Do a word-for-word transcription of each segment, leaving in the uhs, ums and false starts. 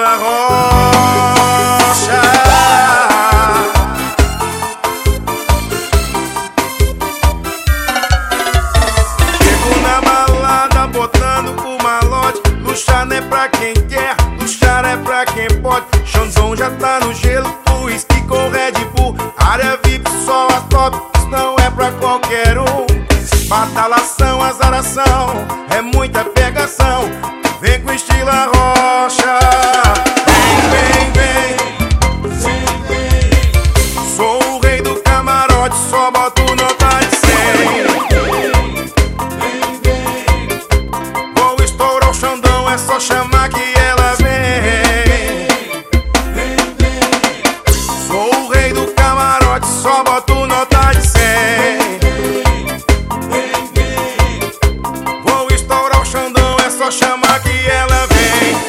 Estila Rocha. Chego na balada botando o malote. Luxar não é pra quem quer, luxar é pra quem pode. Xandão já tá no gelo, uísque com Red Bull. Área V I P, só a top, isso não é pra qualquer um. Badalação, azaração, é muita pegação. Vem com Estila Rocha. Vem, vem, vem. Sou o rei do camarote, só boto nota de cem. Vou estourar o Xandão, é só chamar que ela vem. Sou o rei do camarote, só boto nota de cem. Vou estourar o Xandão, é só chamar que ela vem.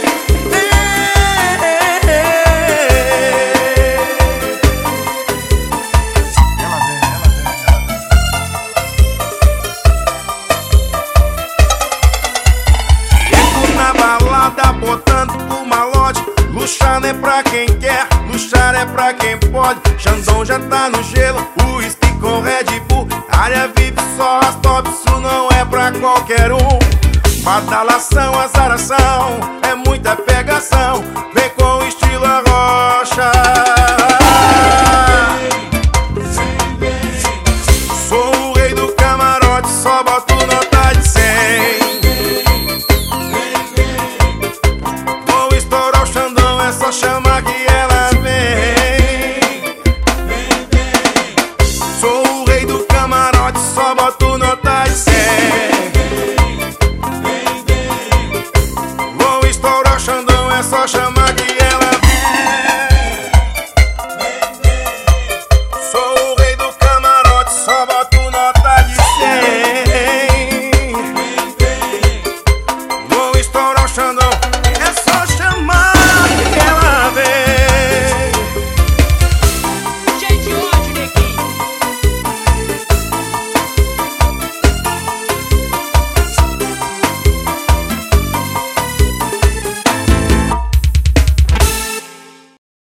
Botando o malote. Luxar não é pra quem quer, luxar é pra quem pode. Xandão já tá no gelo, uísque com Red Bull. Área V I P, só as top, isso não é pra qualquer um. Badalação, azaração, é muita pegação. Vem com Estila Rocha. Sou o rei do camarote, só boto nota de cem. É só chamar que ela vem. Sou o rei do camarote, só boto nota de cem. Vou estourar o Xandão, é só chamar.